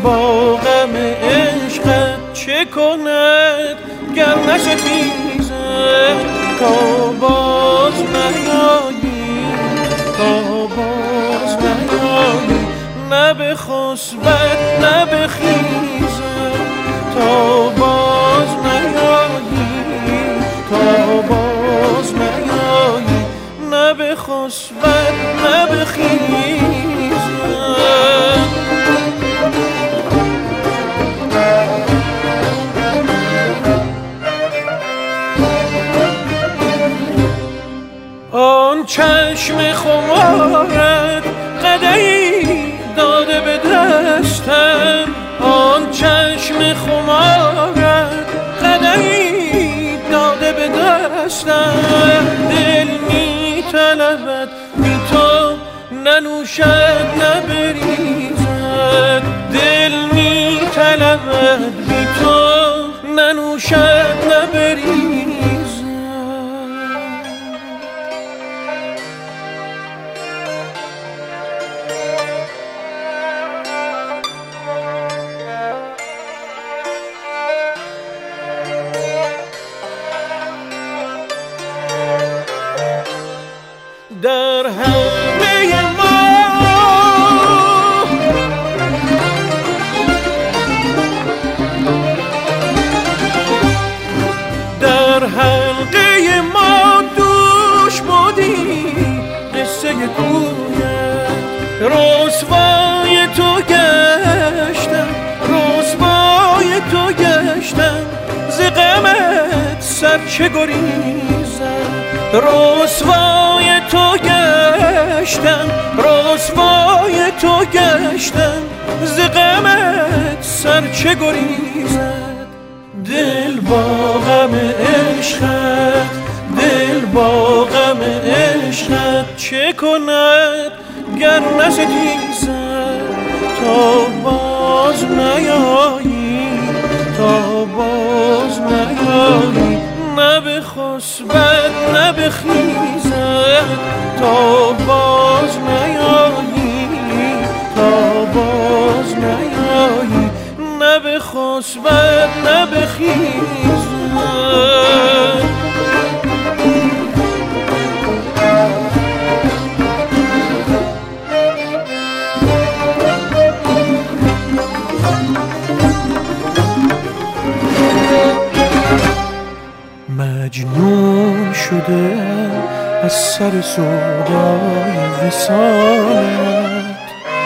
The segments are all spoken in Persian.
با غم عشقت چه کند گر نستیزد تا باز نیایی، تا باز نیایی، نه به خسبت نه به خیزد تا باز نیایی، تا باز نیایی، نه به خسبت نه به خیزد. آن چشم خمارت قدری داده به دستم، آن چشم خمارت قدری داده به دستم، دل می طلبد بی تو ننوشد نبریزد، دل می طلبد بی تو ننوشد نبریزد. در حلقه ما در حلقه ما دوش بودی قصه کویت، رسوای تو گشتم، رسوای تو گشتم، ز غمت سر چه گریزم، رسوای تو گشتم، رسوای تو گشتم، ز غمت سر چه گریزد، دل با غم عشقت، دل با غم عشقت چه کند گر نستیزد تا باز نیایی، تا باز نیایی، نه به خسبت نه به خیزد تا باز نیایی، تا باز نیایی، نه به خسبت نه به خیزد. مجنون شده از سر سودای وصالت،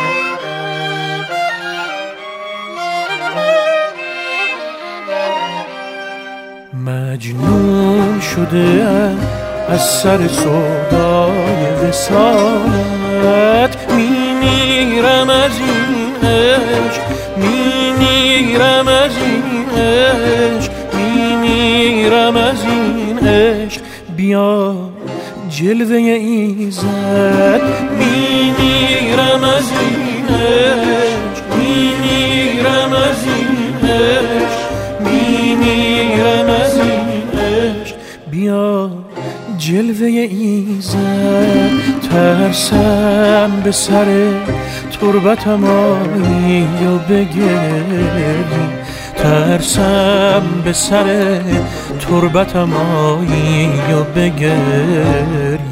مجنون شده از سر سودای وصالت، میمیرم از این عشق، میمیرم از این عشق، میمیرم از این عشق، بیا جلوه ایزد، میمیرم از این عشق، میمیرم از این عشق، میمیرم از این عشق، بیا جلوه ایزد. ترسم به سر تربتم آیی و بگری، ترسم به سر تربتم آیی و بگری،